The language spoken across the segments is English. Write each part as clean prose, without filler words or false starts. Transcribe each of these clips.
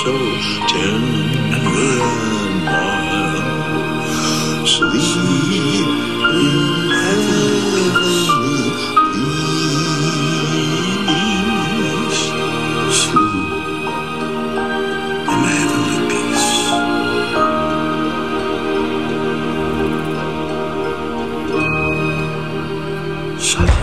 so tender and mild. Sleep in heavenly peace. Sleep in heavenly peace. Silent.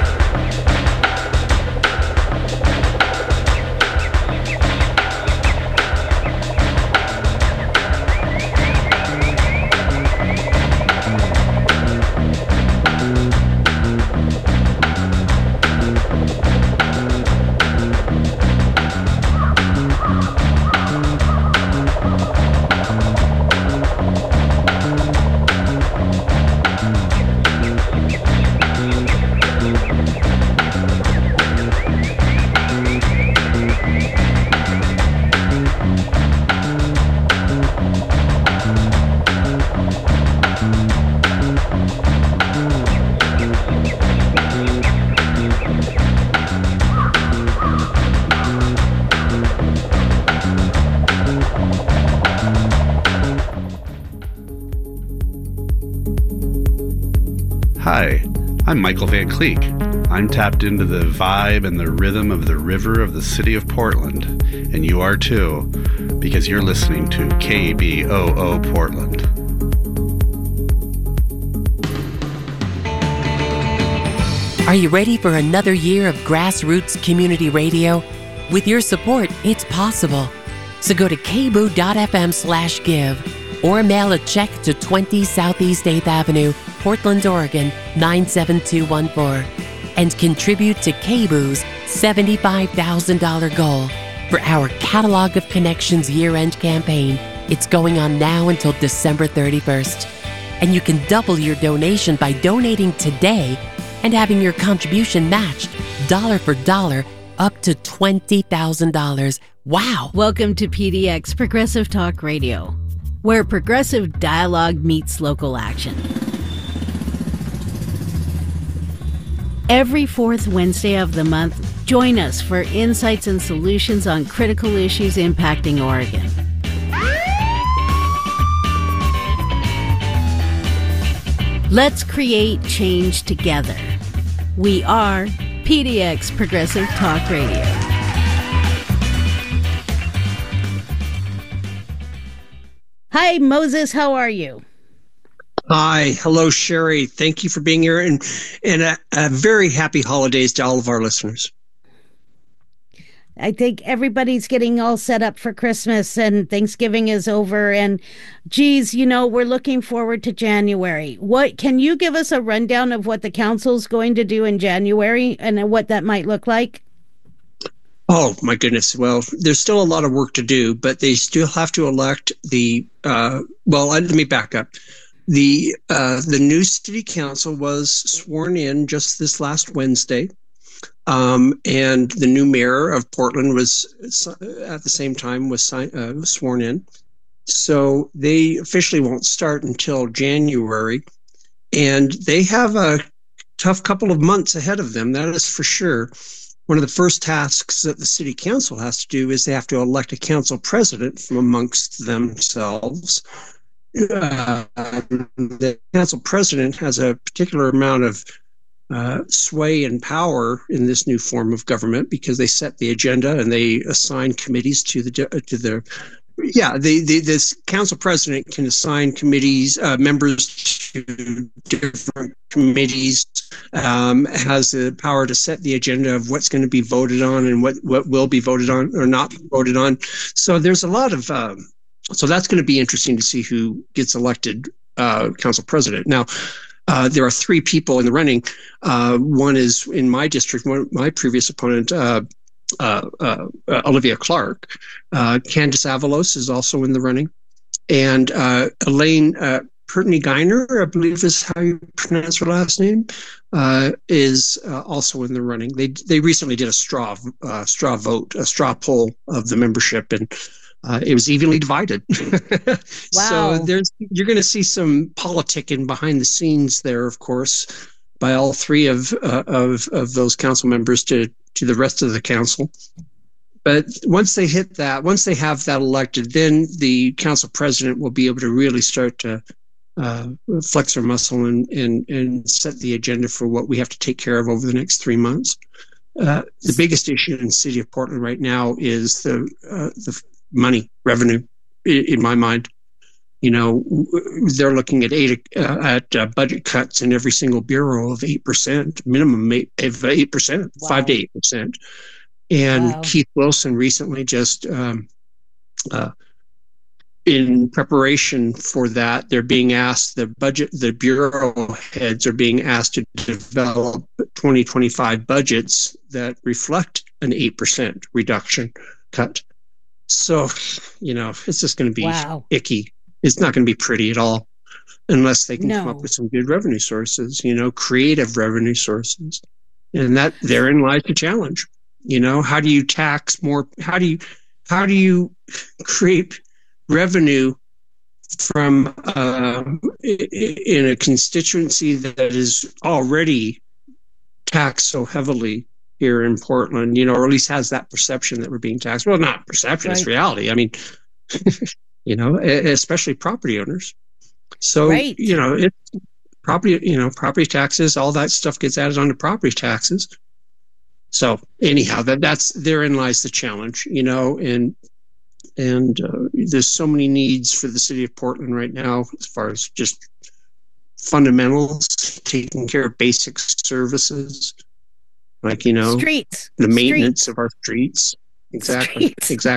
Hi, I'm Michael Van Cleek. I'm tapped into the vibe and the rhythm of the river of the city of Portland, and you are too, because you're listening to KBOO Portland. Are you ready for another year of grassroots community radio? With your support, it's possible. So go to kboo.fm/give or mail a check to 20 Southeast 8th Avenue, Portland, Oregon, 97214, and contribute to KBOO's $75,000 goal for our Catalog of Connections year-end campaign. It's going on now until December 31st. And you can double your donation by donating today and having your contribution matched dollar for dollar up to $20,000. Wow! Welcome to PDX Progressive Talk Radio, where progressive dialogue meets local action. Every fourth Wednesday of the month, join us for insights and solutions on critical issues impacting Oregon. Let's create change together. We are PDX Progressive Talk Radio. Hi, Moses. How are you? Hi. Hello, Sherry. Thank you for being here, and a very happy holidays to all of our listeners. I think everybody's getting all set up for Christmas, and Thanksgiving is over, and geez, we're looking forward to January. What can you give us a rundown of what the council's going to do in January and what that might look like? Oh, my goodness. Well, there's still a lot of work to do, but they still have to elect let me back up. The new city council was sworn in just this last Wednesday. And the new mayor of Portland was at the same time was sworn in. So they officially won't start until January. And they have a tough couple of months ahead of them, that is for sure. One of the first tasks that the city council has to do is they have to elect a council president from amongst themselves. The council president has a particular amount of sway and power in this new form of government because they set the agenda and they assign committees this council president can assign committees, members to different committees, has the power to set the agenda of what's going to be voted on and what will be voted on or not voted on. So there's a lot of, so that's going to be interesting to see who gets elected council president. Now, there are three people in the running. One is in my district, my previous opponent, Olivia Clark. Candace Avalos is also in the running. And Elaine Pertney-Geiner, I believe is how you pronounce her last name, is also in the running. They recently did a straw vote, a straw poll of the membership, and it was evenly divided. Wow. So you're going to see some politicking behind the scenes there, of course, by all three of those council members to the rest of the council. But once they hit that, once they have that elected, then the council president will be able to really start to flex their muscle and set the agenda for what we have to take care of over the next 3 months. The biggest issue in the city of Portland right now is the money revenue. In my mind, they're looking at budget cuts in every single bureau of 8%, minimum of 8%, wow. 5 to 8%. And wow. Keith Wilson recently just, in preparation for that, they're being asked, the bureau heads are being asked to develop 2025 budgets that reflect an 8% reduction cut. So, it's just going to be wow. Icky. It's not going to be pretty at all unless they can come up with some good revenue sources, creative revenue sources. And that therein lies the challenge. How do you tax more? How do you create revenue from in a constituency that is already taxed so heavily here in Portland, or at least has that perception that we're being taxed? Well, not perception, right. It's reality. I mean, especially property owners. So, right. It's property taxes, all that stuff gets added onto property taxes. So anyhow, that's therein lies the challenge, and there's so many needs for the city of Portland right now as far as just fundamentals, taking care of basic services, like streets, the maintenance of our streets. Exactly.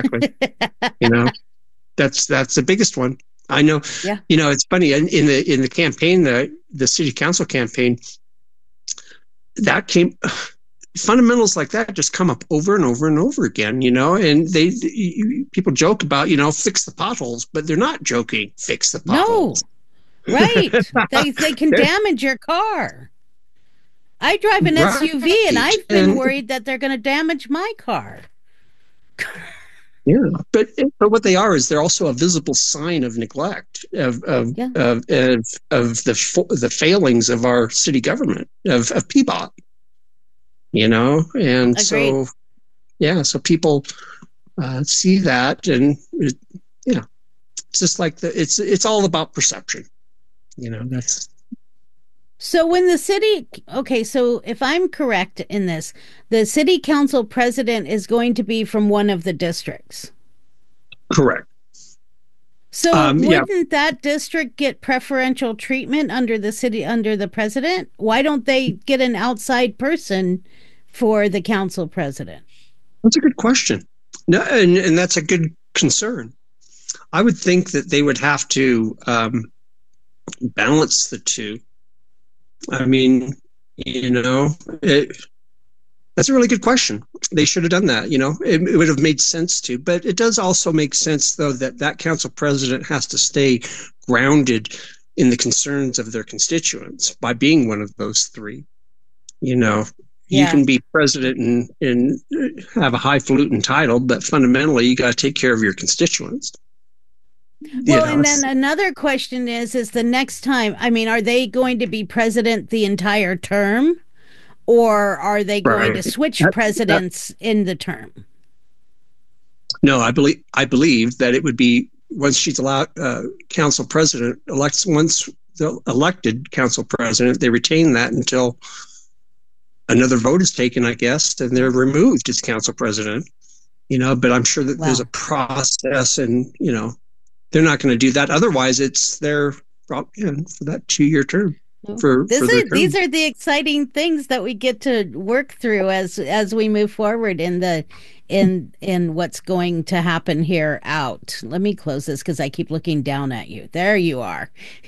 That's the biggest one. I know. Yeah. It's funny in the campaign, the city council campaign, that came. Fundamentals like that just come up over and over and over again, and people joke about, fix the potholes, but they're not joking. Fix the potholes. No, right? they can damage your car. I drive an SUV, and I've been worried that they're going to damage my car. Yeah, but what they are is they're also a visible sign of neglect of the failings of our city government of PBOT. And agreed. So people see that, and it's just like it's all about perception. That's. So when the city, so if I'm correct in this, the city council president is going to be from one of the districts. Correct. So wouldn't that district get preferential treatment under the president? Why don't they get an outside person for the council president? That's a good question. No, and that's a good concern. I would think that they would have to balance the two. I mean, that's a really good question. They should have done that. It would have made sense to, but it does also make sense, though, that council president has to stay grounded in the concerns of their constituents by being one of those three. You can be president and have a highfalutin title, but fundamentally, you got to take care of your constituents. Well, and then another question is the next time, are they going to be president the entire term, or are they going to switch presidents in the term? No, I believe that it would be once she's allowed council president elects, once the elected council president, they retain that until another vote is taken, I guess, and they're removed as council president, but I'm sure that there's a process, and, they're not going to do that. Otherwise, it's their for that 2-year term. These are the exciting things that we get to work through as we move forward in what's going to happen here out. Let me close this because I keep looking down at you. There you are.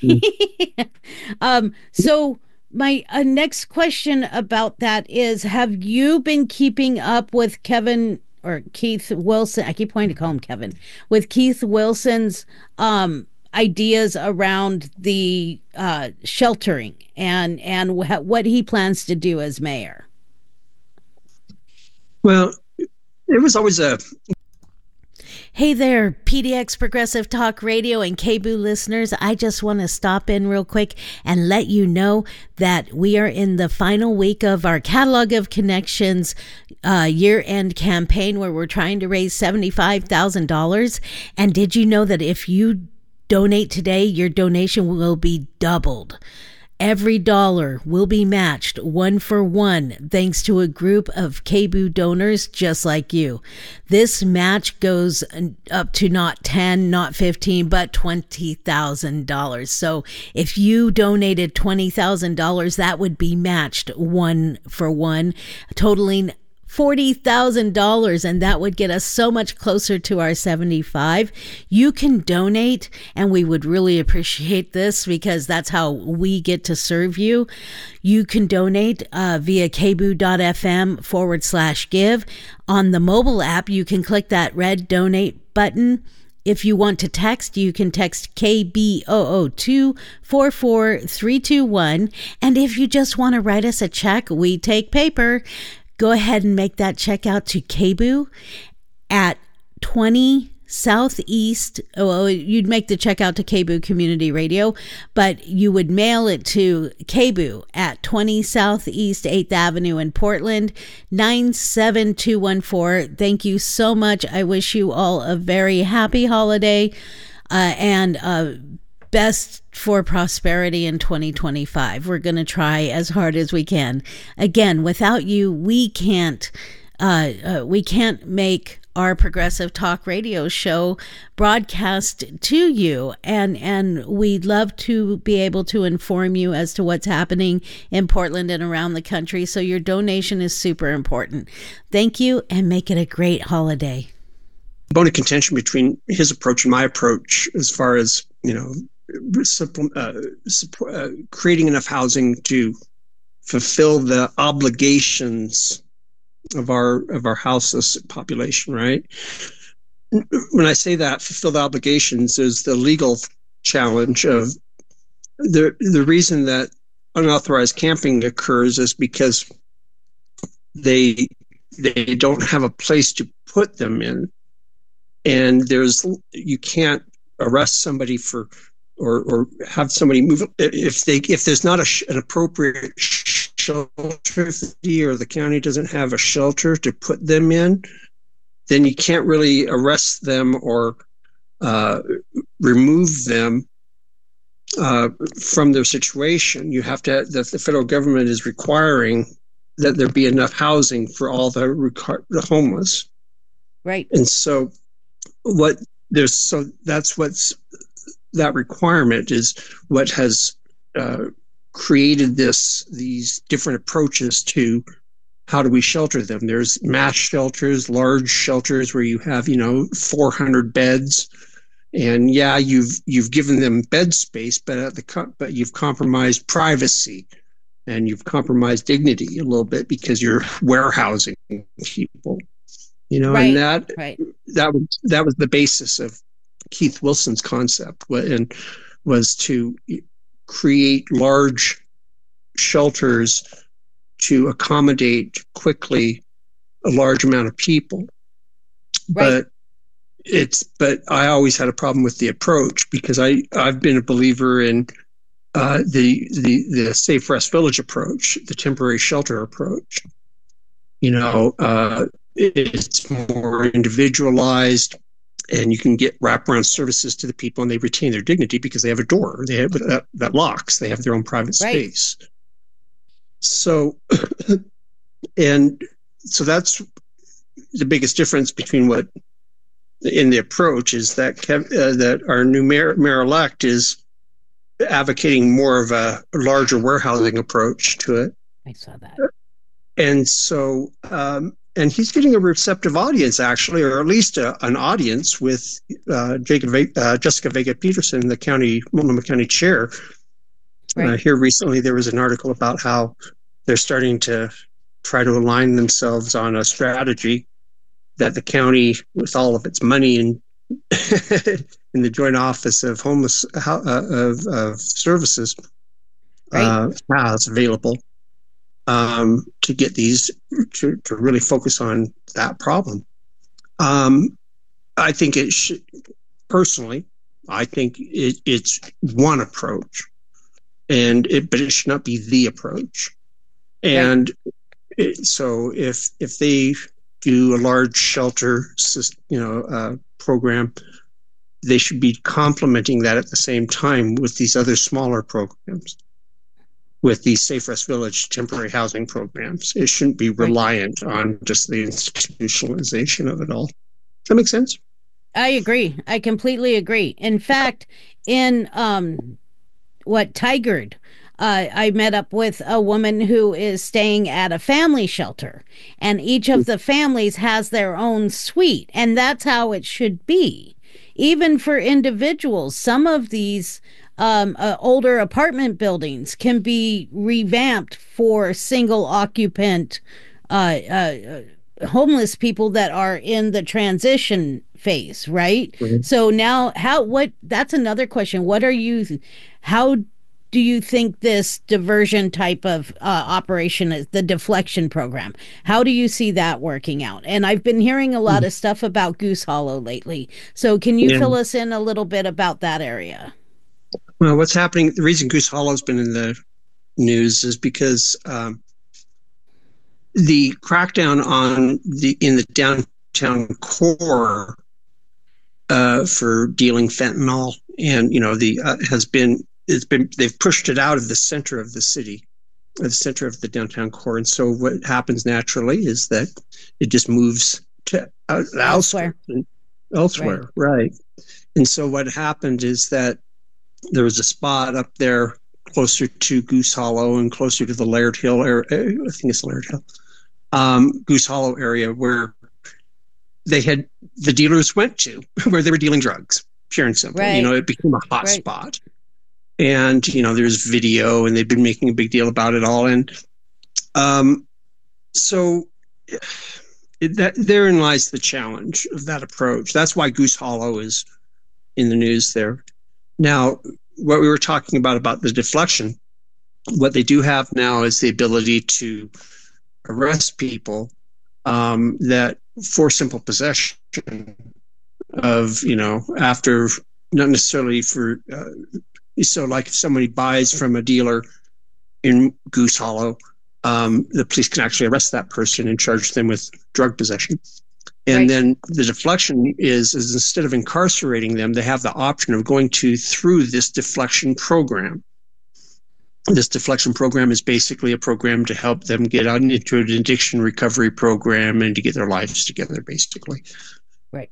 So my next question about that is, have you been keeping up with Keith Wilson? I keep wanting to call him Kevin. With Keith Wilson's ideas around the sheltering and what he plans to do as mayor? Well, it was always Hey there, PDX Progressive Talk Radio and KBOO listeners. I just want to stop in real quick and let you know that we are in the final week of our Catalog of Connections year-end campaign where we're trying to raise $75,000. And did you know that if you donate today, your donation will be doubled? Every dollar will be matched 1-for-1 thanks to a group of KBOO donors just like you. This match goes up to not 10, not 15, but $20,000. So if you donated $20,000, that would be matched 1-for-1, totaling $40,000, and that would get us so much closer to our 75. You can donate, and we would really appreciate this because that's how we get to serve you. You can donate via kboo.fm/give. On the mobile app, you can click that red donate button. If you want to text, you can text KBOO2 44321. And if you just want to write us a check, we take paper. Go ahead and make that check out to KBOO at 20 Southeast. Well, you'd make the check out to KBOO Community Radio, but you would mail it to KBOO at 20 Southeast 8th Avenue in Portland, 97214. Thank you so much. I wish you all a very happy holiday and best for prosperity in 2025. We're going to try as hard as we can. Again, without you, we can't make our Progressive Talk Radio show broadcast to you, and we'd love to be able to inform you as to what's happening in Portland and around the country. So your donation is super important. Thank you, and make it a great holiday. Bone of contention between his approach and my approach, as far as creating enough housing to fulfill the obligations of our houseless population, right? When I say that, fulfill the obligations, is the legal challenge of the reason that unauthorized camping occurs is because they don't have a place to put them in, and you can't arrest somebody for or have somebody move if there's not an appropriate shelter, or the county doesn't have a shelter to put them in, then you can't really arrest them or remove them from their situation. You have to. The federal government is requiring that there be enough housing for all the homeless, right? And so that's what's that requirement is what has created these different approaches to how do we shelter them. There's mass shelters, large shelters where you have 400 beds, and you've given them bed space, but you've compromised privacy and you've compromised dignity a little bit because you're warehousing people. Right, and that right. that was the basis of Keith Wilson's concept, and was to create large shelters to accommodate quickly a large amount of people. Right. But I always had a problem with the approach because I've been a believer in the Safe Rest Village approach, the temporary shelter approach. It's more individualized, and you can get wraparound services to the people, and they retain their dignity because they have a door that locks. They have their own private space. Right. So that's the biggest difference between what in the approach is that our new mayor-elect is advocating more of a larger warehousing approach to it. I saw that. And so, and he's getting a receptive audience, actually, or at least an audience with Jessica Vega Peterson, the Multnomah County chair. Right. Here recently, there was an article about how they're starting to try to align themselves on a strategy that the county, with all of its money in the Joint Office of Homeless of Services, has available. To get these to really focus on that problem. I think it should, personally, I think it's one approach, but it should not be the approach. And so if they do a large shelter, program, they should be complementing that at the same time with these other smaller programs, with the Safe Rest Village temporary housing programs. It shouldn't be reliant on just the institutionalization of it all. Does that make sense? I agree. I completely agree. In fact, in Tigard, I met up with a woman who is staying at a family shelter, and each of the families has their own suite, and that's how it should be. Even for individuals, some of these older apartment buildings can be revamped for single occupant homeless people that are in the transition phase, right? Mm-hmm. So now that's another question. How do you think this diversion type of operation is, the deflection program? How do you see that working out? And I've been hearing a lot of stuff about Goose Hollow lately. So can you fill us in a little bit about that area? Well, what's happening, the reason Goose Hollow has been in the news is because the crackdown in the downtown core for dealing fentanyl, and they've pushed it out of the center of the city, the center of the downtown core, and so what happens naturally is that it just moves to elsewhere, right? And so what happened is that there was a spot up there closer to Goose Hollow and closer to the Laird Hill area. I think it's Laird Hill. Goose Hollow area where the dealers went to, where they were dealing drugs, pure and simple. Right. It became a hot spot. And, there's video, and they've been making a big deal about it all. And so therein lies the challenge of that approach. That's why Goose Hollow is in the news there. Now, what we were talking about the deflection, what they do have now is the ability to arrest people that for simple possession of, after, not necessarily for, so like if somebody buys from a dealer in Goose Hollow, the police can actually arrest that person and charge them with drug possession. And then the deflection is instead of incarcerating them, they have the option of going through this deflection program. This deflection program is basically a program to help them get out into an addiction recovery program and to get their lives together, basically. Right.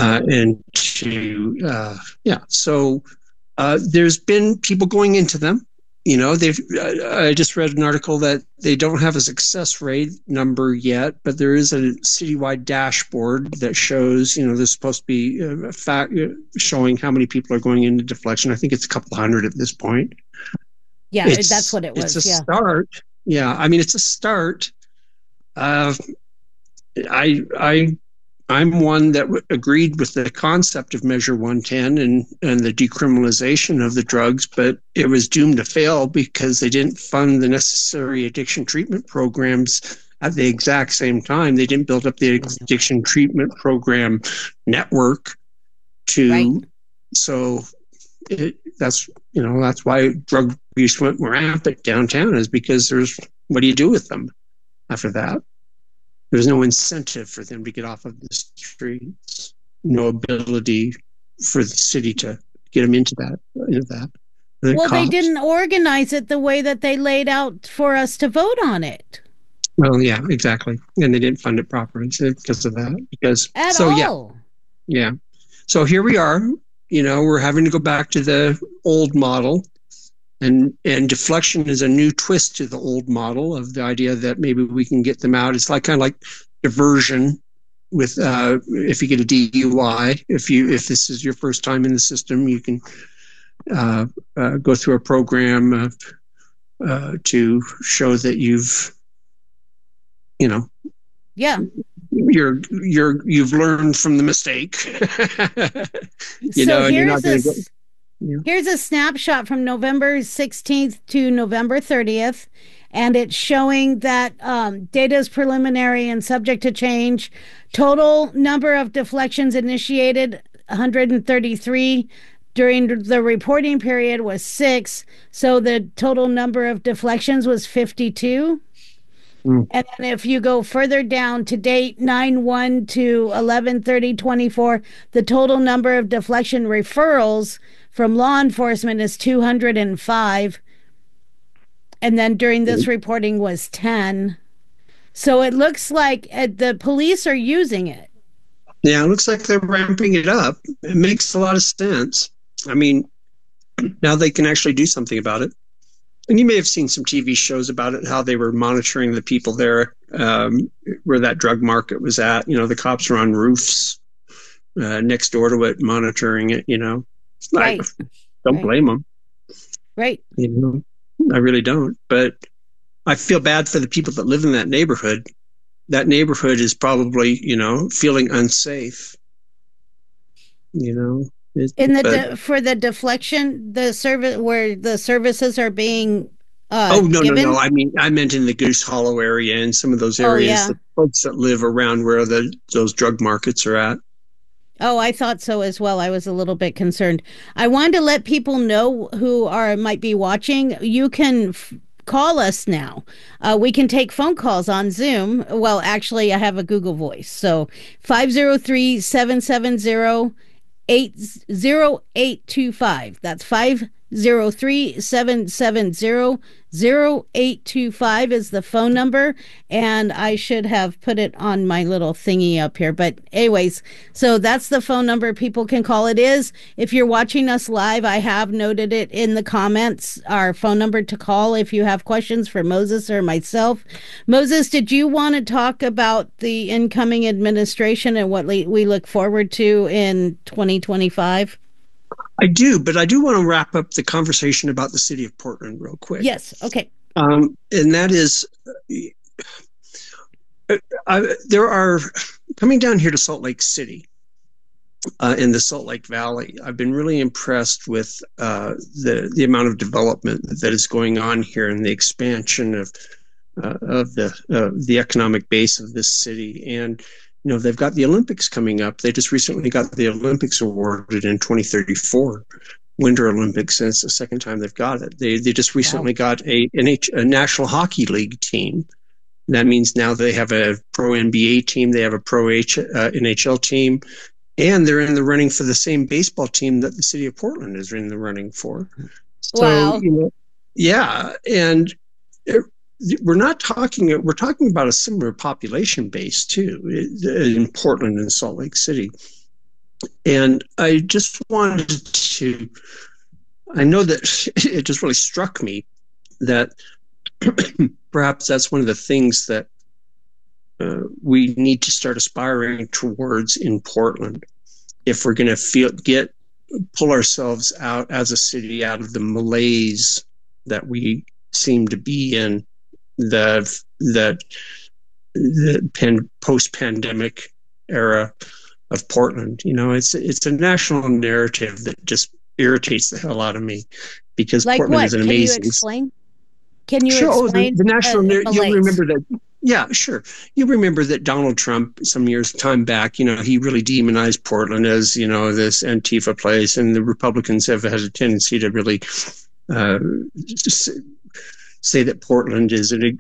So there's been people going into them. I just read an article that they don't have a success rate number yet, but there is a citywide dashboard that shows, there's supposed to be a fact showing how many people are going into deflection. I think it's a couple hundred at this point. Yeah, that's what it was. It's a start. Yeah, I mean, it's a start. I'm one that agreed with the concept of Measure 110 and the decriminalization of the drugs, but it was doomed to fail because they didn't fund the necessary addiction treatment programs at the exact same time. They didn't build up the addiction treatment program network so that's why drug abuse went rampant downtown, is because what do you do with them after that? There's no incentive for them to get off of the streets, no ability for the city to get them into that. Well, they didn't organize it the way that they laid out for us to vote on it. Well, yeah, exactly. And they didn't fund it properly because of that. Yeah. So here we are, we're having to go back to the old model. And deflection is a new twist to the old model of the idea that maybe we can get them out. It's kind of like diversion with if you get a DUI. If this is your first time in the system, you can go through a program to show that you've you've learned from the mistake. You're not going to go. Yeah. Here's a snapshot from November 16th to November 30th, and it's showing that data is preliminary and subject to change. Total number of deflections initiated 133. During the reporting period was 6, so the total number of deflections was 52. And then if you go further down to date 9/1 to 11/30/24, the total number of deflection referrals from law enforcement is 205. And then during this reporting was 10. So it looks like the police are using it. Yeah, it looks like they're ramping it up. It makes a lot of sense. I mean, now they can actually do something about it. And you may have seen some TV shows about it, how they were monitoring the people there, where that drug market was at. You know, the cops were on roofs next door to it, monitoring it, you know. Right. Don't blame them. Right. You know, I really don't. But I feel bad for the people that live in that neighborhood. That neighborhood is probably, you know, feeling unsafe. You know. For the deflection, the service where the services are being given? No. I meant in the Goose Hollow area and some of those areas, the folks that live around where those drug markets are at. Oh, I thought so as well. I was a little bit concerned. I wanted to let people know who might be watching. You can call us now. We can take phone calls on Zoom. Well, actually, I have a Google Voice. So 503-770 80825. That's 503-770-0825 is the phone number, and I should have put it on my little thingy up here. But anyways, so that's the phone number people can call. It is, if you're watching us live, I have noted it in the comments, our phone number to call if you have questions for Moses or myself. Moses, did you want to talk about the incoming administration and what we look forward to in 2025? I do, but I do want to wrap up the conversation about the city of Portland real quick. Yes, okay. And that is, there are, coming down here to Salt Lake City, in the Salt Lake Valley, I've been really impressed with the amount of development that is going on here and the expansion of the economic base of this city. And you know, they've got the Olympics coming up. They just recently got the Olympics awarded in 2034, Winter Olympics, and it's the second time they've got it. They just recently got a National Hockey League team. That means now they have a pro NBA team, they have a pro NHL team, and they're in the running for the same baseball team that the city of Portland is in the running for. So, wow. You know, yeah, and we're talking about a similar population base too in Portland and Salt Lake City. And I just wanted to, I know that it just really struck me that perhaps that's one of the things that we need to start aspiring towards in Portland if we're going to pull ourselves out as a city out of the malaise that we seem to be in, the post-pandemic era of Portland. You know, it's a national narrative that just irritates the hell out of me, because like Portland is an amazing. Can you explain? Can you explain the national narrative? You remember that? Yeah, sure. You remember that Donald Trump, some years time back, you know, he really demonized Portland as, you know, this Antifa place, and the Republicans have had a tendency to really say that Portland is an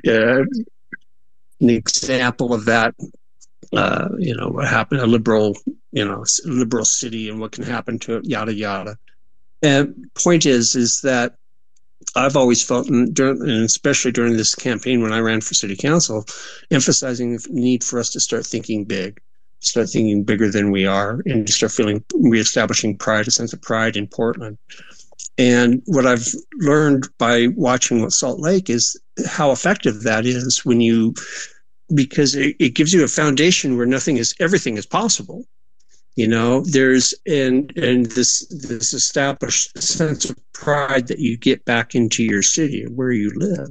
example of that. You know, what happened, a liberal city, and what can happen to it, yada yada. And point is that I've always felt, and especially during this campaign when I ran for city council, emphasizing the need for us to start thinking big, start thinking bigger than we are, and to start reestablishing pride, a sense of pride in Portland. And what I've learned by watching Salt Lake is how effective that is because it gives you a foundation where everything is possible. You know, there's and this established sense of pride that you get back into your city, where you live.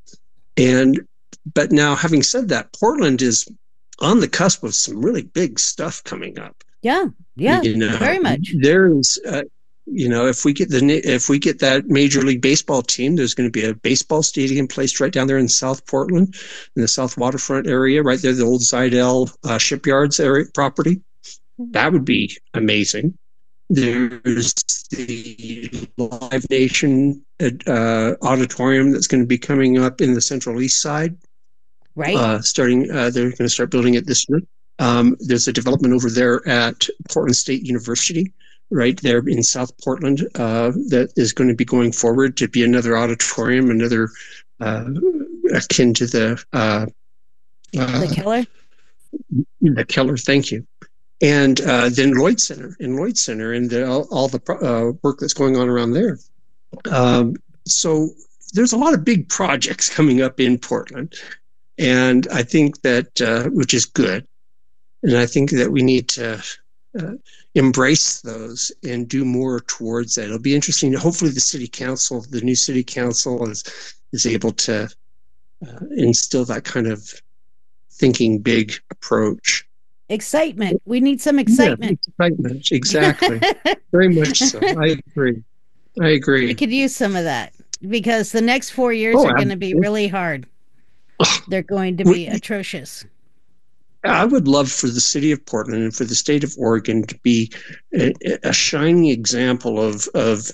But now, having said that, Portland is on the cusp of some really big stuff coming up. Yeah, you know, very much. There is if we get that Major League Baseball team, there's going to be a baseball stadium placed right down there in South Portland, in the South Waterfront area, right there, the old Zidell Shipyards area property. That would be amazing. There's the Live Nation auditorium that's going to be coming up in the Central East Side. Right. They're going to start building it this year. There's a development over there at Portland State University, right there in South Portland, that is going to be going forward to be another auditorium, another akin to the Keller. The Keller, thank you. And then Lloyd Center, and all the work that's going on around there. So there's a lot of big projects coming up in Portland, and I think that which is good, and I think that we need to embrace those and do more towards that. It'll be interesting. Hopefully, the new city council, is able to instill that kind of thinking big approach. Excitement. We need some excitement. Yeah, excitement, exactly. Very much so. I agree. We could use some of that because the next 4 years are going to be really hard. They're going to be atrocious. I would love for the city of Portland and for the state of Oregon to be a shining example of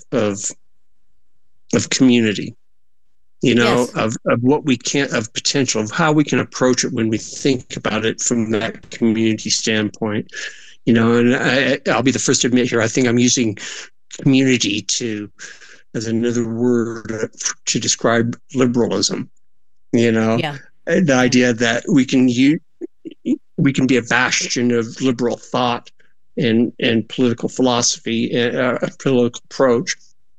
community. Yes. of what we can, of potential, of how we can approach it when we think about it from that community standpoint. And I'll be the first to admit here, I think I'm using community as another word to describe liberalism. Yeah. The idea that we can be a bastion of liberal thought and political philosophy, political approach.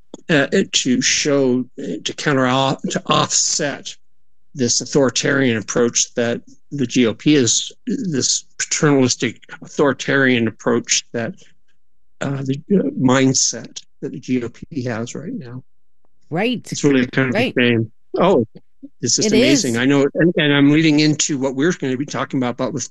To offset this authoritarian approach that the GOP is, this paternalistic authoritarian approach that the mindset that the GOP has right now. Right. It's really kind of a shame. Oh, it's just amazing. I know, and I'm leading into what we're going to be talking about with,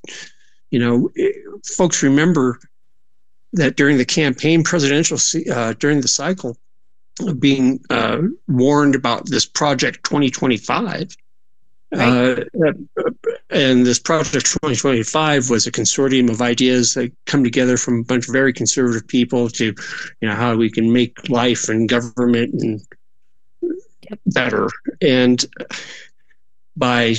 folks remember that during the campaign during the cycle, being warned about this Project 2025. Right. And this Project 2025 was a consortium of ideas that come together from a bunch of very conservative people to, how we can make life and government and better. And by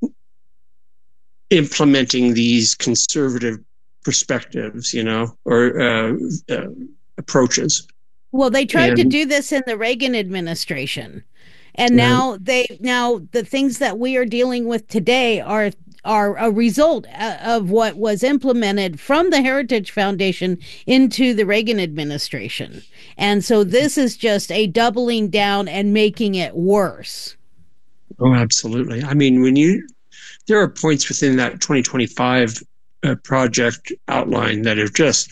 implementing these conservative perspectives, or approaches. Well, they tried to do this in the Reagan administration. And now the things that we are dealing with today are a result of what was implemented from the Heritage Foundation into the Reagan administration. And so this is just a doubling down and making it worse. Oh, absolutely. I mean, there are points within that 2025 project outline that are just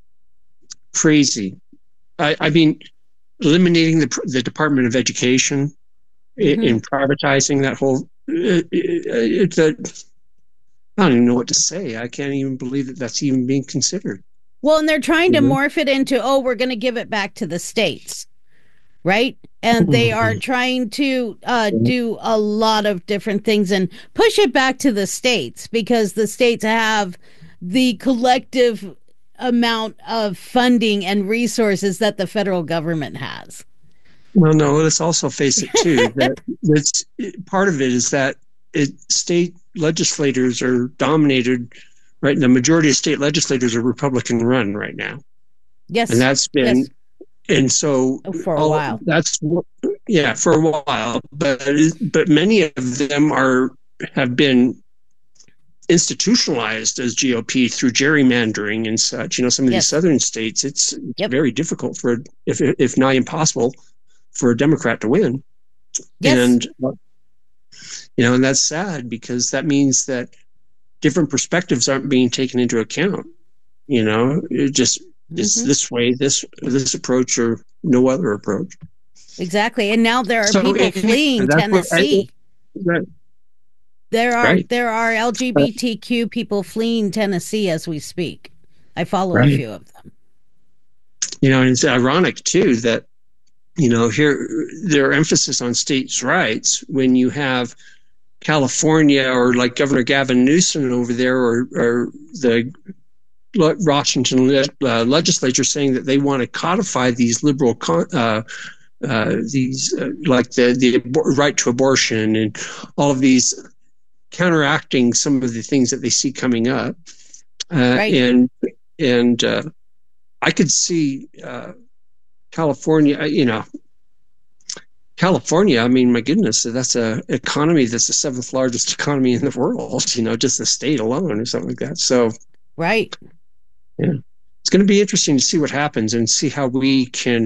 crazy. I mean, eliminating the Department of Education, in privatizing that whole, I don't even know what to say. I can't even believe that that's even being considered. Well, and they're trying to morph it into, we're going to give it back to the states, right? And they are trying to do a lot of different things and push it back to the states because the states have the collective amount of funding and resources that the federal government has. Well, no, let's also face it too. That's part of it is that state legislators are dominated, right? The majority of state legislators are Republican run right now. Yes, and that's been, and so for a while. For a while. But many of them have been institutionalized as GOP through gerrymandering and such. Some of these southern states, it's very difficult if not impossible, for a Democrat to win. Yes. And and that's sad because that means that different perspectives aren't being taken into account. It just it's this way, this approach or no other approach. Exactly. And now there are people fleeing Tennessee. There are LGBTQ people fleeing Tennessee as we speak. I follow a few of them. And it's ironic too that, here their emphasis on states' rights when you have California or like Governor Gavin Newsom over there, or the Washington legislature saying that they want to codify these liberal like the right to abortion and all of these, counteracting some of the things that they see coming up. Right. And I could see California, California, I mean, my goodness, that's an economy that's the seventh largest economy in the world, just the state alone or something like that. So, right. Yeah, it's going to be interesting to see what happens and see how we can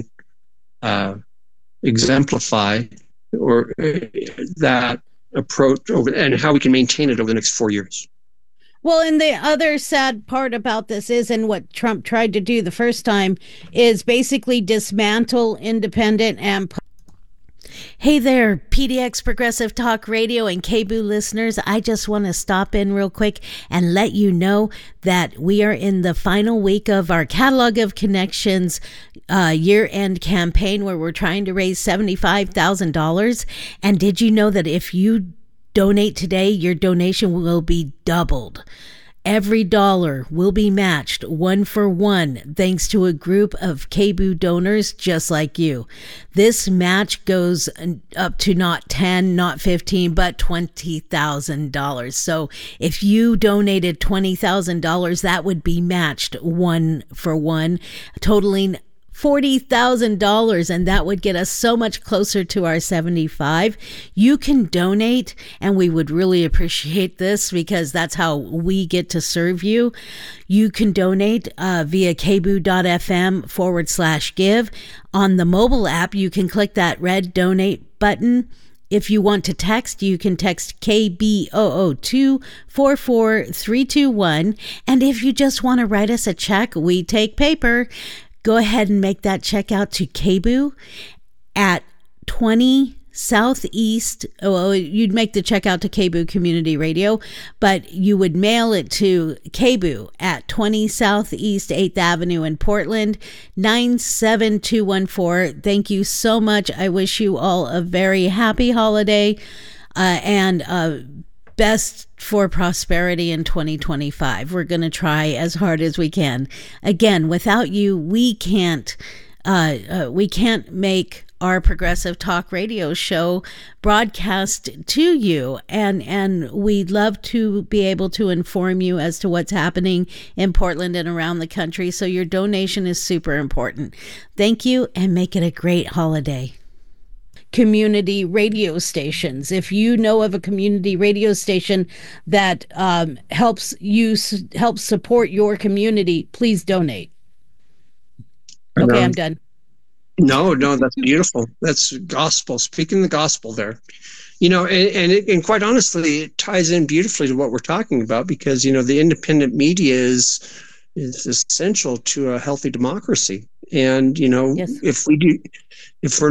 exemplify or that approach over, and how we can maintain it over the next 4 years. Well, and the other sad part about this is, and what Trump tried to do the first time, is basically dismantle independent and. Hey there, PDX Progressive Talk Radio and KBOO listeners. I just want to stop in real quick and let you know that we are in the final week of our Catalog of Connections year-end campaign, where we're trying to raise $75,000. And did you know that if you donate today, your donation will be doubled? Every dollar will be matched 1-for-1 thanks to a group of KBOO donors just like you. This match goes up to not 10, not 15, but $20,000. So if you donated $20,000, that would be matched 1-for-1, totaling $40,000, and that would get us so much closer to our 75. You can donate, and we would really appreciate this because that's how we get to serve you. You can donate via kboo.fm/give. On the mobile app, you can click that red donate button. If you want to text, you can text KBOO2 44321. And if you just want to write us a check, we take paper. Go ahead and make that check out to KBOO at 20 Southeast. Well, you'd make the check out to KBOO Community Radio, but you would mail it to KBOO at 20 Southeast 8th Avenue in Portland, 97214. Thank you so much. I wish you all a very happy holiday and best for prosperity in 2025. We're going to try as hard as we can. Again, without you, we can't make our Progressive Talk Radio show broadcast to you, and we'd love to be able to inform you as to what's happening in Portland and around the country. So your donation is super important. Thank you, and make it a great holiday. Community radio stations. If you know of a community radio station that helps support your community, please donate. Okay, I'm done. No, that's beautiful. That's gospel, speaking the gospel there. And quite honestly, it ties in beautifully to what we're talking about, because, the independent media is essential to a healthy democracy. And, yes. if we're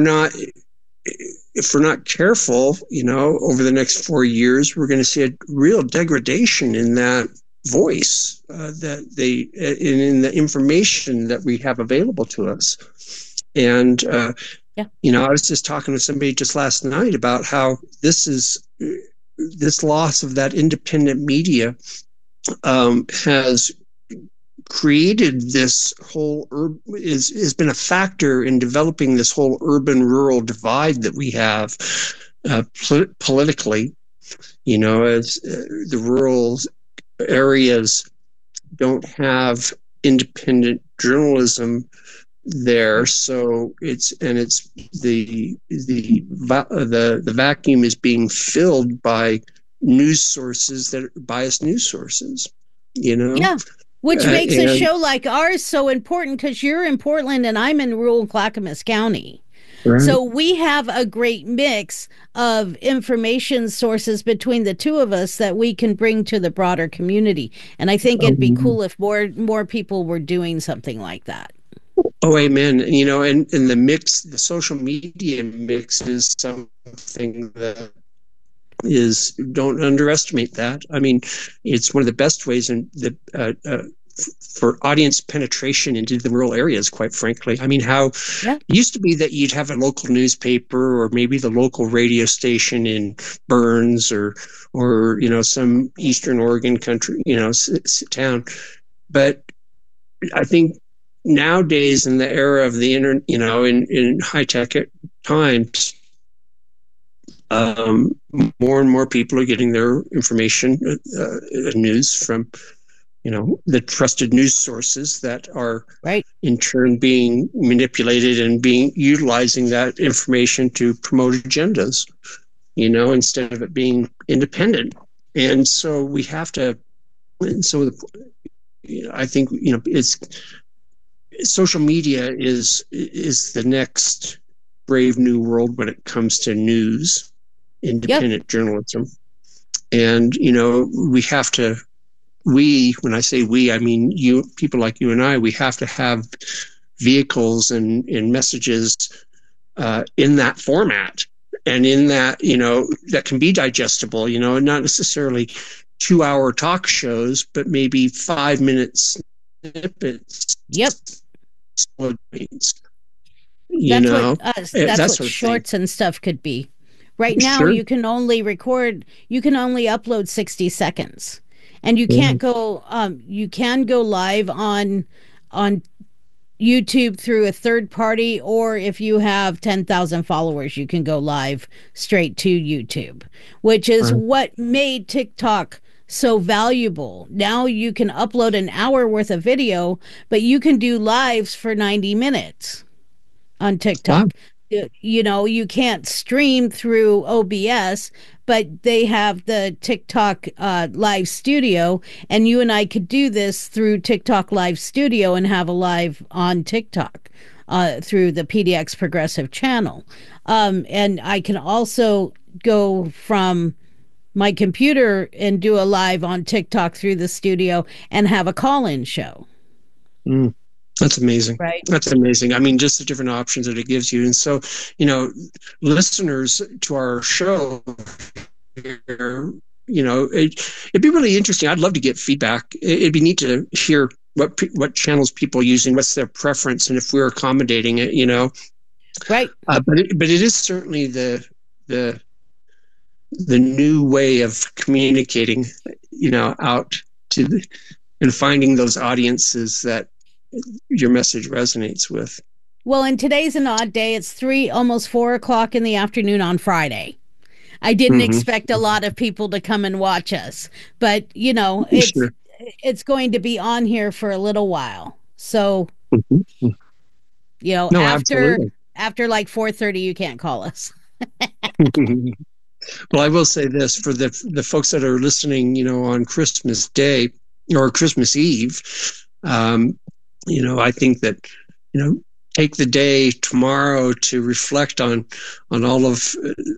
not careful, over the next 4 years, we're going to see a real degradation in that voice, in the information that we have available to us. And, I was just talking to somebody just last night about how this loss of that independent media has created this whole has been a factor in developing this whole urban-rural divide that we have politically. As the rural areas don't have independent journalism there, so the vacuum is being filled by news sources that are biased news sources. Yeah. Which makes a show like ours so important, because you're in Portland and I'm in rural Clackamas County. Right. So we have a great mix of information sources between the two of us that we can bring to the broader community. And I think it'd be cool if more people were doing something like that. Oh, amen. And the mix, the social media mix is something that don't underestimate that. I mean, it's one of the best ways for audience penetration into the rural areas, quite frankly. I mean, how it used to be that you'd have a local newspaper or maybe the local radio station in Burns or some Eastern Oregon country, town. But I think nowadays, in the era of the internet, in high tech times, more and more people are getting their information, news from the trusted news sources that are in turn being manipulated and utilizing that information to promote agendas, instead of it being independent. And so we have to, I think, it's social media is the next brave new world when it comes to news, independent journalism. And, we have to, when I say we, I mean people like you and I, we have to have vehicles and messages in that format and in that, that can be digestible, not necessarily 2-hour talk shows, but maybe 5-minute snippets. That's what shorts and stuff could be. Right now, you can only upload 60 seconds. And you can't go. You can go live on YouTube through a third party, or if you have 10,000 followers, you can go live straight to YouTube, which is what made TikTok so valuable. Now you can upload an hour worth of video, but you can do lives for 90 minutes on TikTok. Wow. You can't stream through OBS, but they have the TikTok Live Studio, and you and I could do this through TikTok Live Studio and have a live on TikTok through the PDX Progressive channel. And I can also go from my computer and do a live on TikTok through the studio and have a call-in show. That's amazing. Right. That's amazing. I mean, just the different options that it gives you. And so, listeners to our show here, it'd be really interesting. I'd love to get feedback. It'd be neat to hear what channels people are using, what's their preference, and if we're accommodating it, Right. But it is certainly the new way of communicating, out to and finding those audiences that your message resonates with. Well, and today's an odd day. It's almost 4 o'clock in the afternoon on Friday. I didn't expect a lot of people to come and watch us, but it's going to be on here for a little while. So, after like 4:30, you can't call us. Well, I will say this for the folks that are listening, on Christmas Day or Christmas Eve. I think that, take the day tomorrow to reflect on all of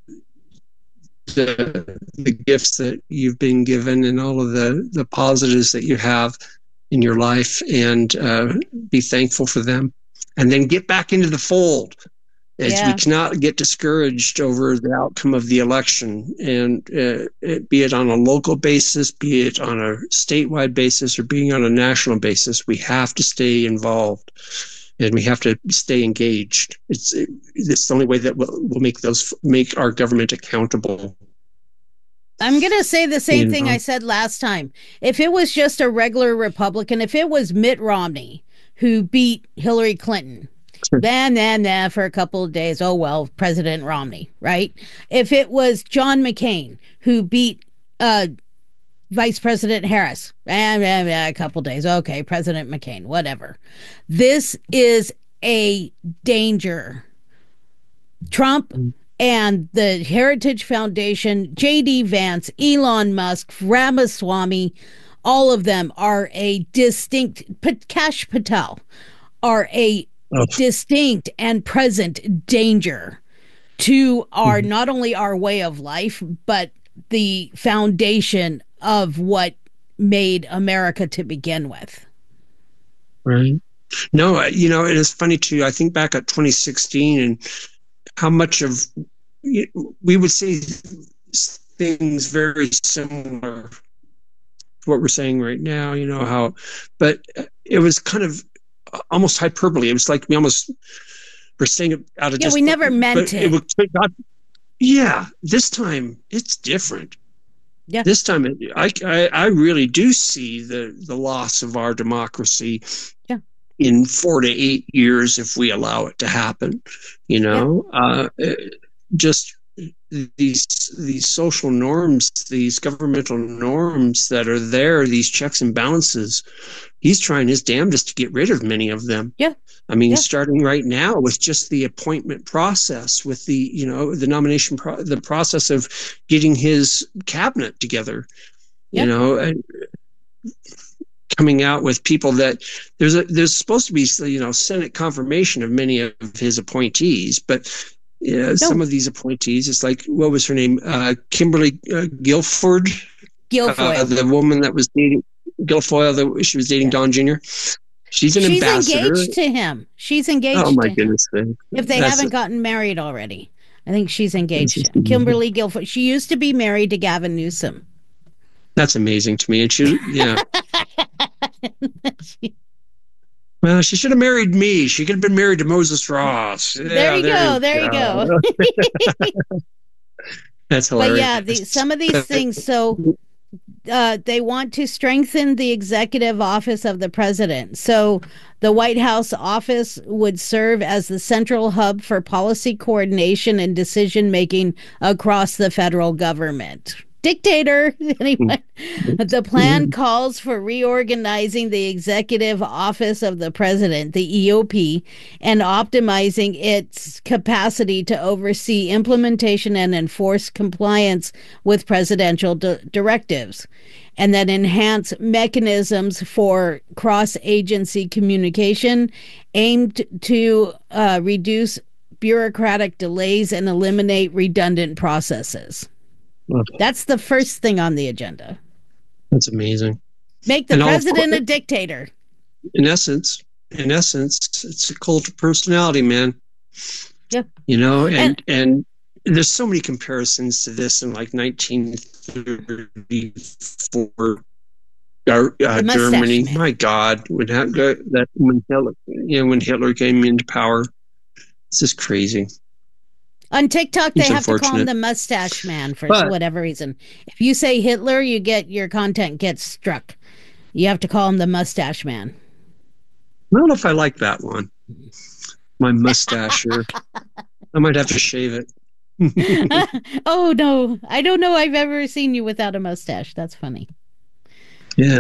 the gifts that you've been given and all of the positives that you have in your life, and be thankful for them, and then get back into the fold. We cannot get discouraged over the outcome of the election, and be it on a local basis, be it on a statewide basis, or being on a national basis, we have to stay involved, and we have to stay engaged. It's the only way that we'll make our government accountable. I'm going to say the same thing I said last time. If it was just a regular Republican, if it was Mitt Romney who beat Hillary Clinton, then for a couple of days, oh, well, President Romney, right? If it was John McCain who beat Vice President Harris, a couple of days, okay, President McCain, whatever. This is a danger. Trump and the Heritage Foundation, J.D. Vance, Elon Musk, Ramaswamy, all of them are a distinct, Kash Patel, are a distinct and present danger to our not only our way of life, but the foundation of what made America to begin with. Right. No, it is funny too. I think back at 2016 and how much of we would see things very similar what we're saying right now, how, but it was kind of almost hyperbole. It was like we're saying it out of we never meant it. This time it's different. Yeah. This time I really do see the loss of our democracy in 4 to 8 years if we allow it to happen. Just these social norms, these governmental norms that are there, these checks and balances, he's trying his damnedest to get rid of many of them. Yeah. I mean, starting right now with just the appointment process, with the, the nomination, the process of getting his cabinet together, and coming out with people that there's supposed to be, Senate confirmation of many of his appointees, but some of these appointees, it's like, what was her name? Kimberly Guilfoyle, the woman that was dating Guilfoyle, she was dating Don Jr. She's ambassador. She's engaged to him. She's engaged. Oh my goodness! If they haven't gotten married already, I think she's engaged. Kimberly Guilfoyle. She used to be married to Gavin Newsom. That's amazing to me. And she, well, she should have married me. She could have been married to Moses Ross. There you go. That's hilarious. But some of these things. So they want to strengthen the executive office of the president. So the White House office would serve as the central hub for policy coordination and decision making across the federal government. Dictator. Anyway, the plan calls for reorganizing the executive office of the president, the EOP, and optimizing its capacity to oversee implementation and enforce compliance with presidential directives, and then enhance mechanisms for cross-agency communication aimed to reduce bureaucratic delays and eliminate redundant processes. That's the first thing on the agenda. That's amazing. Make the president a dictator. In essence, it's a cult of personality, man. Yeah. And there's so many comparisons to this in like 1934 Germany. Man. My God, when Hitler came into power, it's just crazy. On TikTok, they have to call him the mustache man for whatever reason. If you say Hitler, your content gets struck. You have to call him the mustache man. I don't know if I like that one. My mustacher. I might have to shave it. Oh, no. I don't know I've ever seen you without a mustache. That's funny. Yeah.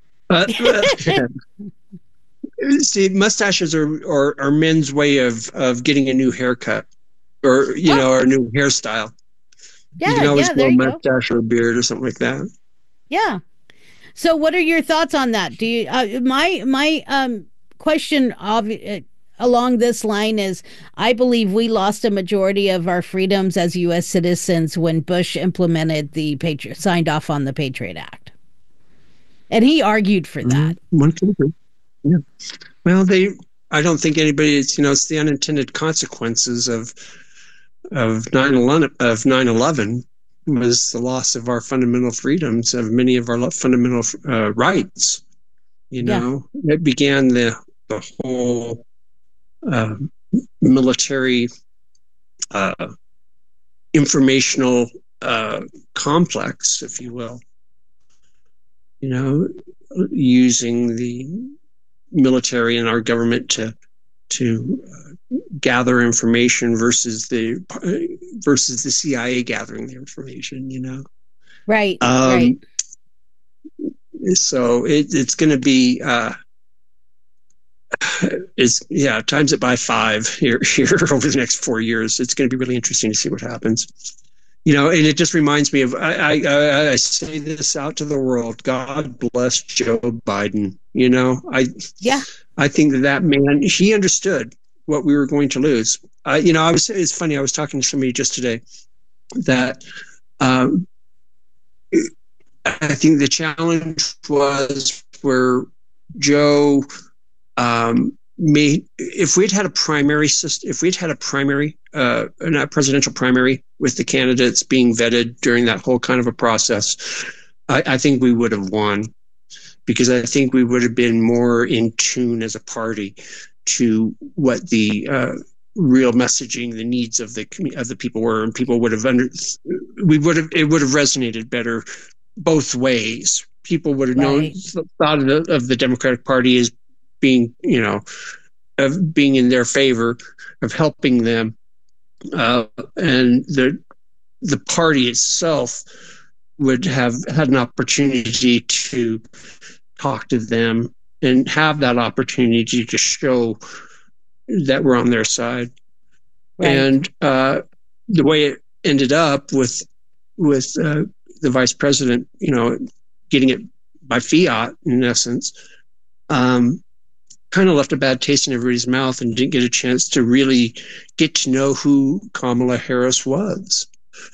See, mustaches are men's way of getting a new haircut. Or, or a new hairstyle. Yeah, you can always grow a mustache or a beard or something like that. Yeah. So what are your thoughts on that? Do you, my question along this line is, I believe we lost a majority of our freedoms as U.S. citizens when Bush implemented signed off on the Patriot Act. And he argued for that. One can agree. Yeah. Well, I don't think anybody, it's the unintended consequences of 9/11 was the loss of our fundamental freedoms, of many of our fundamental rights. It began the whole military informational complex, if you will. Using the military and our government to gather information versus the CIA gathering the information, Right. Right. So it's going to be times it by 5 here over the next 4 years. It's going to be really interesting to see what happens. And it just reminds me of I say this out to the world. God bless Joe Biden. I think that man, he understood what we were going to lose. It's funny. I was talking to somebody just today that I think the challenge was where Joe if we'd had a primary system, if we'd had a primary, not presidential primary with the candidates being vetted during that whole kind of a process, I think we would have won. because I think we would have been more in tune as a party to what the real messaging, the needs of the people were, and people would have it would have resonated better both ways. People would have known, thought of the Democratic Party as being, of being in their favor, of helping them, and the party itself would have had an opportunity to talk to them and have that opportunity to show that we're on their side. Right. And the way it ended up with the vice president, getting it by fiat in essence, kind of left a bad taste in everybody's mouth and didn't get a chance to really get to know who Kamala Harris was,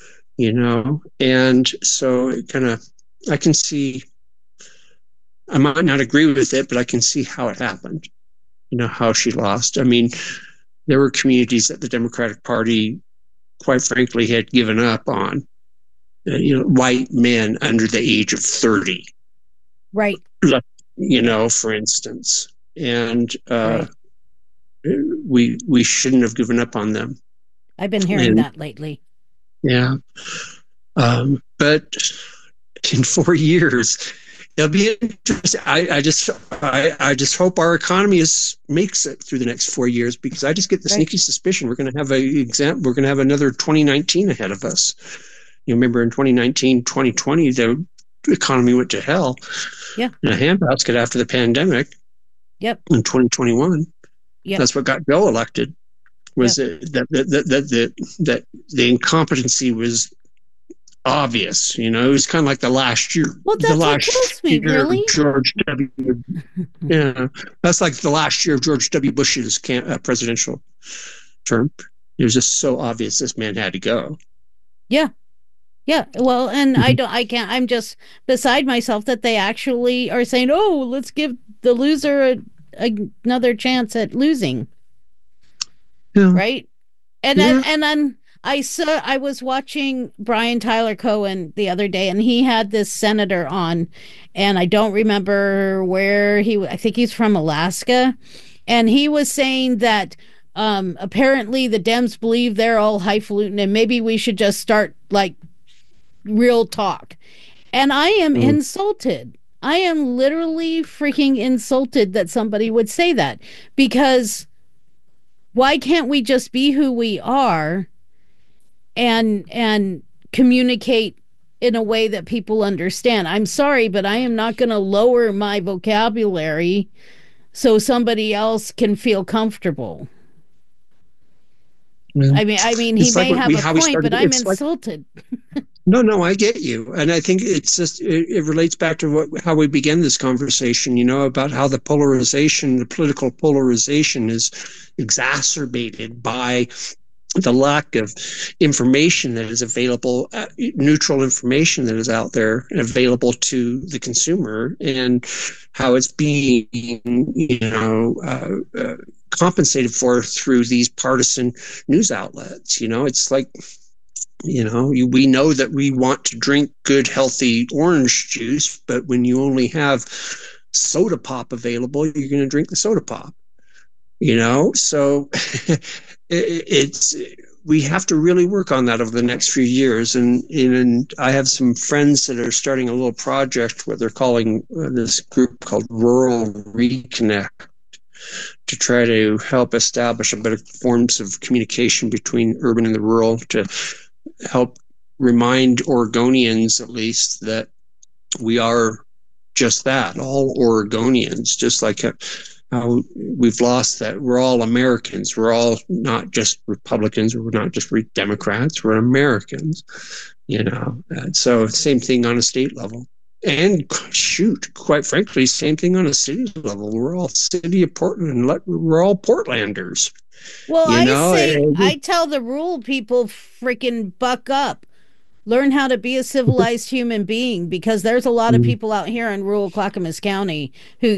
and so it kind of, I can see, I might not agree with it, but I can see how it happened, how she lost. I mean, there were communities that the Democratic Party, quite frankly, had given up on, white men under the age of 30. Right. For instance. And right. we shouldn't have given up on them. I've been hearing that lately. Yeah. But in 4 years, it'll be interesting. I just hope our economy makes it through the next 4 years, because I just get the sneaky suspicion we're going to have we're going to have another 2019 ahead of us. Remember in 2019, 2020, the economy went to hell. Yeah. In a handbasket after the pandemic. Yep. In 2021. Yep. That's what got Joe elected. Was that the incompetency was obvious. It was kind of like the last year. Well, that's what kills me, really. George W. Yeah, that's like the last year of George W. Bush's presidential term. It was just so obvious this man had to go. Yeah. Yeah, well, and I'm just beside myself that they actually are saying, oh, let's give the loser another chance at losing. Yeah. Right? And then I was watching Brian Tyler Cohen the other day, and he had this senator on, and I don't remember where I think he's from Alaska, and he was saying that apparently the Dems believe they're all highfalutin, and maybe we should just start like real talk. And I am insulted. I am literally freaking insulted that somebody would say that, because why can't we just be who we are and communicate in a way that people understand? I'm sorry, but I am not going to lower my vocabulary so somebody else can feel comfortable. Yeah. I mean, he may have a point, but I'm insulted. No, I get you. And I think it's just, it relates back to how we began this conversation, about how the political polarization is exacerbated by the lack of information that is available, neutral information that is out there and available to the consumer, and how it's being, compensated for through these partisan news outlets. It's like, we know that we want to drink good, healthy orange juice, but when you only have soda pop available, you're going to drink the soda pop, so we have to really work on that over the next few years. And I have some friends that are starting a little project, what they're calling this group called Rural Reconnect, to try to help establish a better forms of communication between urban and the rural, to help remind Oregonians, at least, that we are just that, all Oregonians, just like how we've lost that we're all Americans. We're all not just Republicans, or we're not just Democrats, we're Americans, so same thing on a state level. And quite frankly, same thing on a city level. We're all city of Portland. We're all Portlanders. Well, I tell the rural people, freaking buck up. Learn how to be a civilized human being, because there's a lot of people out here in rural Clackamas County who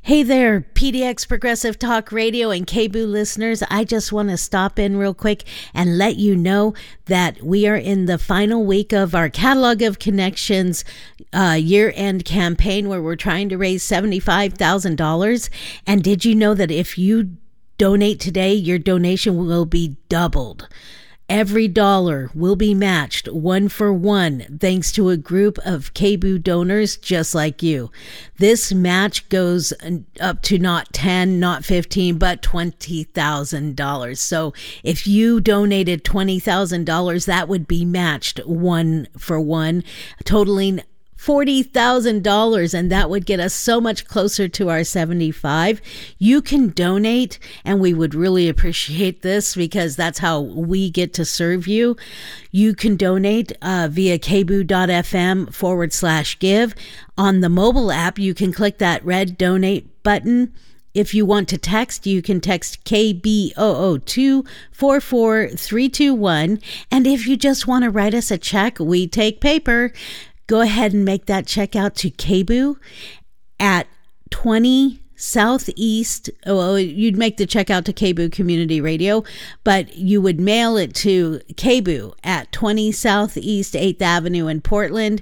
Hey there, PDX Progressive Talk Radio and KBOO listeners. I just want to stop in real quick and let you know that we are in the final week of our Catalog of Connections year-end campaign where we're trying to raise $75,000. And did you know that if you donate today, your donation will be doubled? Every dollar will be matched 1-for-1 thanks to a group of KBOO donors just like you. This match goes up to not 10, not 15, but $20,000. So if you donated $20,000, that would be matched 1-for-1, totaling $40,000, and that would get us so much closer to our 75. You can donate, and we would really appreciate this because that's how we get to serve you. You can donate via kboo.fm/give. On the mobile app, you can click that red donate button. If you want to text, you can text KBOO2 44321. And if you just want to write us a check, we take paper. Go ahead and make that check out to KBOO at 20 Southeast. Oh, you'd make the check out to KBOO Community Radio, but you would mail it to KBOO at 20 Southeast 8th Avenue in Portland,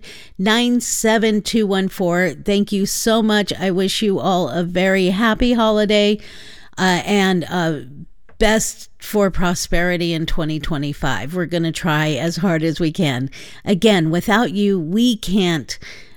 97214. Thank you so much. I wish you all a very happy holiday and best for prosperity in 2025. We're going to try as hard as we can. Again, without you, we can't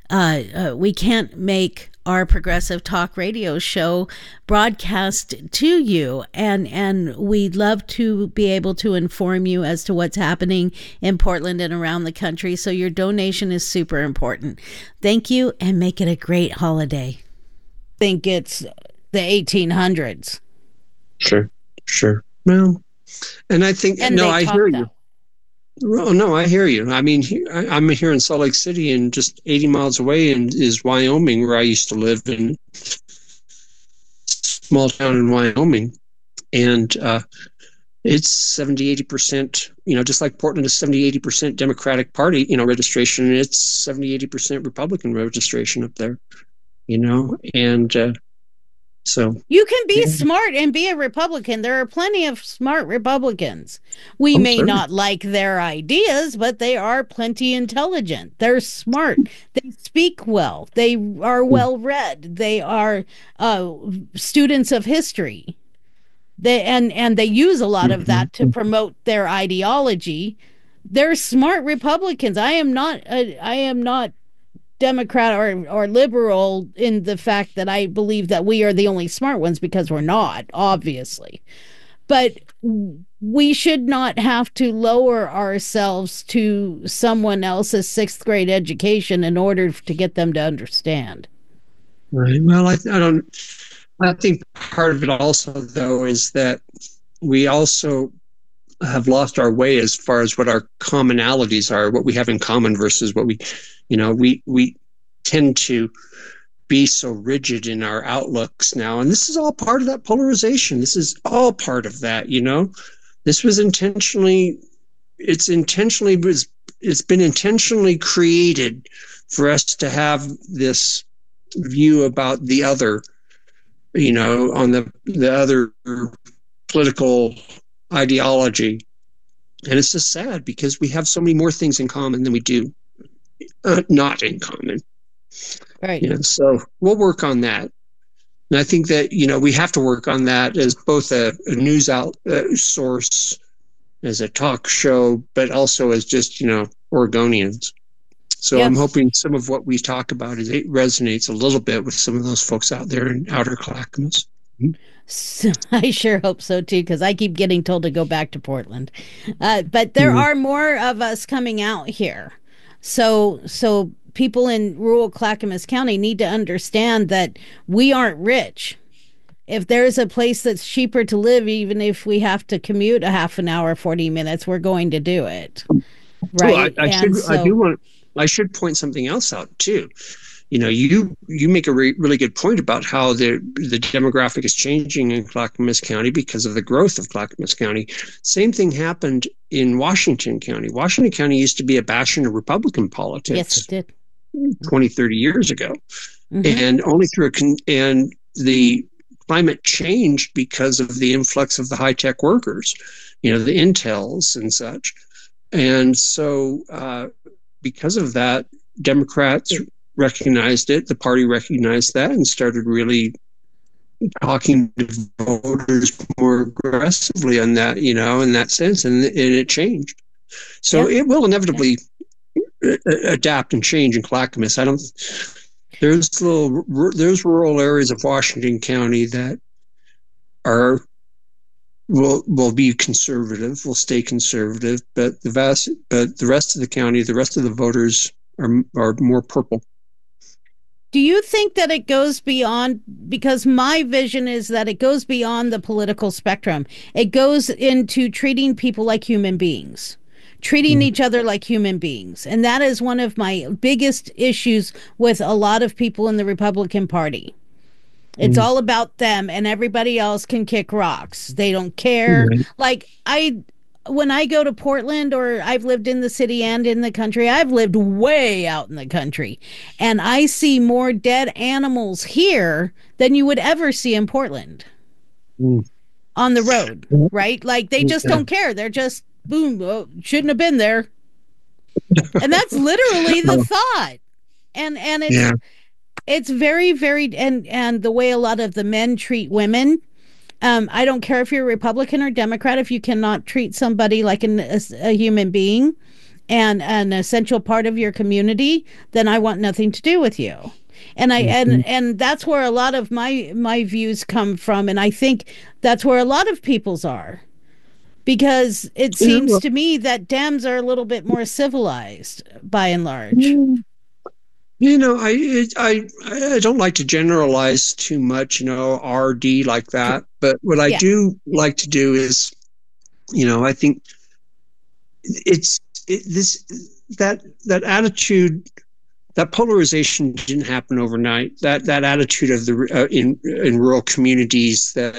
make our Progressive Talk Radio show broadcast to you, and we'd love to be able to inform you as to what's happening in Portland and around the country. So your donation is super important. Thank you, and make it a great holiday. I think it's the 1800s. Sure. Well, and I think, no, I hear you. Well, no, I hear you. I mean, I'm here in Salt Lake City, and just 80 miles away is Wyoming, where I used to live in a small town in Wyoming. And it's 70-80%, just like Portland is 70-80% Democratic Party, registration. It's 70-80% Republican registration up there, and so you can be smart and be a Republican. There are plenty of smart Republicans. We may not like their ideas, but they are plenty intelligent. They're smart. They speak well. They are well read. They are students of history. And they use a lot of that to promote their ideology. They're smart Republicans. I am not Democrat or liberal in the fact that I believe that we are the only smart ones, because we're not, obviously. But we should not have to lower ourselves to someone else's 6th grade education in order to get them to understand. Right. Well, I think part of it also, though, is that we also have lost our way as far as what our commonalities are, what we have in common versus what we tend to be so rigid in our outlooks now. And this is all part of that polarization. This is all part of that, This was it's been intentionally created for us to have this view about the other, on the other political ideology. And it's just sad because we have so many more things in common than we do not in common. Right. So we'll work on that. And I think that, we have to work on that as both a news source, as a talk show, but also as just, Oregonians. So yes. I'm hoping some of what we talk about it resonates a little bit with some of those folks out there in outer Clackamas. So I sure hope so too, because I keep getting told to go back to Portland. But there are more of us coming out here. So people in rural Clackamas County need to understand that we aren't rich. If there's a place that's cheaper to live, even if we have to commute a half an hour, 40 minutes, we're going to do it. Right. Well, I should point something else out too. You make a really good point about how the demographic is changing in Clackamas County because of the growth of Clackamas County. Same thing happened in Washington County. Washington County used to be a bastion of Republican politics. Yes, it did. 20, 30 years ago. And only through the climate changed because of the influx of the high-tech workers, the Intels and such. And so because of that, Democrats recognized it, the party recognized that, and started really talking to voters more aggressively on that, in that sense, and it changed. So it will inevitably adapt and change in Clackamas. There's rural areas of Washington County that will be conservative, will stay conservative, but the rest of the county, the rest of the voters are more purple. Do you think that it goes beyond, because my vision is that it goes beyond the political spectrum. It goes into treating people like human beings, treating each other like human beings. And that is one of my biggest issues with a lot of people in the Republican Party. It's all about them, and everybody else can kick rocks. They don't care. Like when I go to Portland, or I've lived in the city and in the country, I've lived way out in the country, and I see more dead animals here than you would ever see in Portland on the road, right? Like they just don't care. They're just, boom, shouldn't have been there. And that's literally the thought. And it's very, very, and the way a lot of the men treat women. I don't care if you're a Republican or Democrat. If you cannot treat somebody like a human being and an essential part of your community, then I want nothing to do with you. And and that's where a lot of my views come from. And I think that's where a lot of people's are, because it seems to me that Dems are a little bit more civilized by and large. I don't like to generalize too much, RD like that. But what I do like to do is, I think that attitude, that polarization didn't happen overnight. That attitude of the in rural communities, that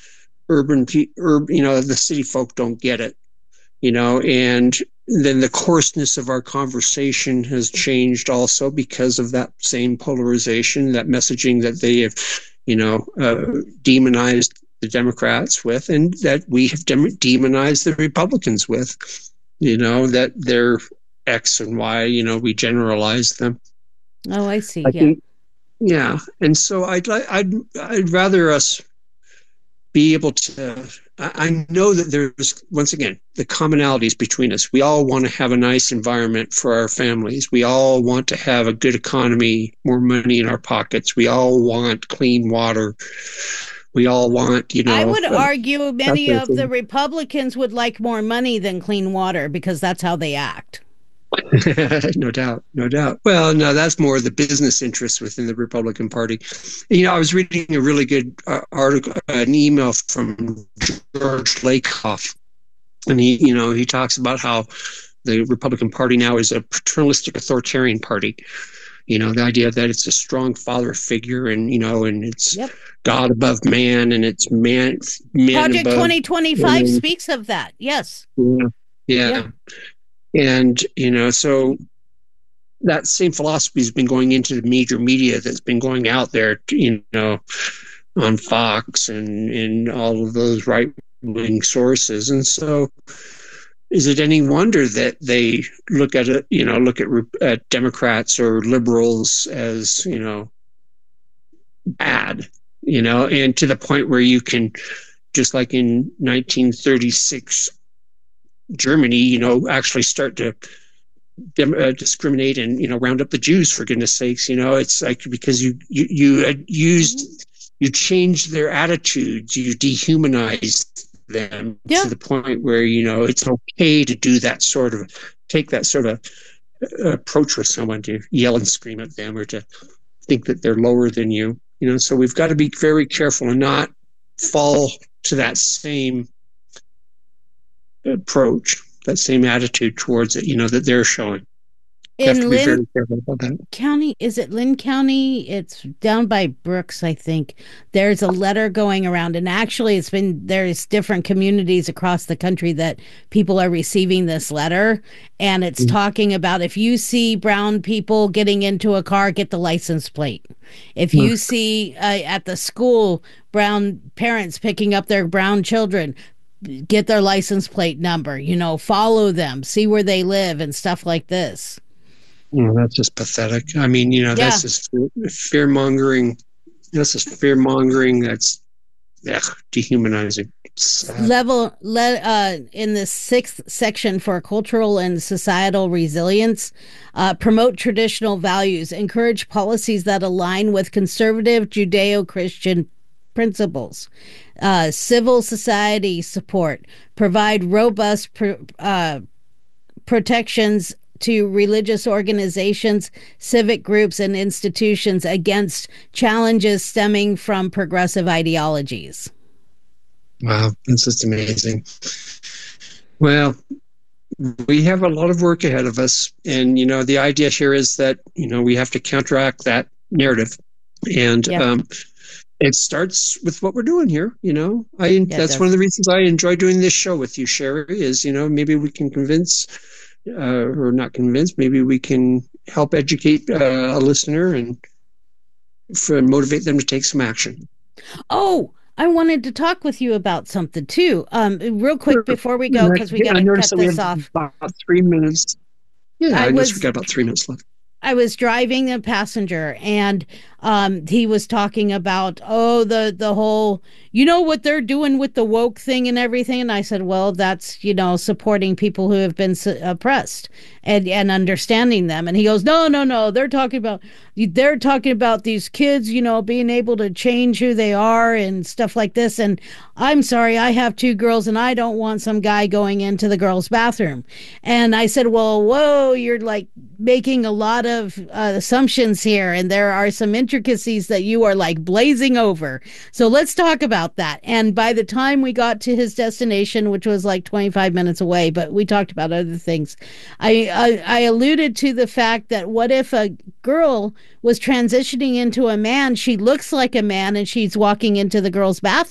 the city folk don't get it, and then the coarseness of our conversation has changed also because of that same polarization, that messaging that they have, demonized the Democrats with, and that we have demonized the Republicans with, that they're X and Y, we generalize them. Oh, I see. Yeah. And so I'd rather us be able to, I know that there's, once again, the commonalities between us. We all want to have a nice environment for our families. We all want to have a good economy, more money in our pockets. We all want clean water. We all want, I would argue many of the Republicans would like more money than clean water, because that's how they act. No doubt. Well, no, that's more the business interests within the Republican Party. I was reading a really good article, an email from George Lakoff, and he talks about how the Republican Party now is a paternalistic authoritarian party. The idea that it's a strong father figure, and and it's God above man, and it's man Project above 2025 speaks of that. Yes. Yeah. And, so that same philosophy has been going into the major media that's been going out there, on Fox and all of those right-wing sources. And so is it any wonder that they look at at Democrats or liberals as, bad, and to the point where you can, just like in 1936, Germany, actually start to discriminate and round up the Jews, for goodness sakes. It's like because you changed their attitudes, you dehumanized them to the point where it's okay to do that sort of take that sort of approach with someone, to yell and scream at them, or to think that they're lower than you. So we've got to be very careful and not fall to that same approach, that same attitude towards it, that they're showing. You have In to be Lynn very careful about that. County, is it Lynn County? It's down by Brooks, I think. There's a letter going around, and actually, there's different communities across the country that people are receiving this letter, and it's talking about if you see brown people getting into a car, get the license plate. If you see at the school brown parents picking up their brown children, get their license plate number, follow them, see where they live, and stuff like this. That's just pathetic. I mean, Yeah. that's just fear mongering. That's just fear mongering. That's dehumanizing. Sad. In the sixth section for cultural and societal resilience, promote traditional values, encourage policies that align with conservative Judeo-Christian principles, civil society support, provide robust protections to religious organizations, civic groups, and institutions against challenges stemming from progressive ideologies. Wow, that's just amazing. Well, we have a lot of work ahead of us. And, the idea here is that, we have to counteract that narrative. And it starts with what we're doing here. That's one of the reasons I enjoy doing this show with you, Sherry, is, maybe we can convince or not convince, maybe we can help educate a listener and motivate them to take some action. Oh, I wanted to talk with you about something too. Real quick before we go, because we got to cut this off. About 3 minutes. Yeah, I just got about 3 minutes left. I was driving a passenger, and he was talking about, the whole, what they're doing with the woke thing and everything. And I said, well, that's, supporting people who have been oppressed and understanding them. And he goes, no, they're talking about these kids, being able to change who they are and stuff like this. And I'm sorry, I have 2 girls and I don't want some guy going into the girls' bathroom. And I said, well, whoa, you're like making a lot of assumptions here. And there are some intricacies that you are like blazing over. So let's talk about that. And by the time we got to his destination, which was like 25 minutes away, but we talked about other things, I alluded to the fact that what if a girl was transitioning into a man, she looks like a man and she's walking into the girl's bathroom?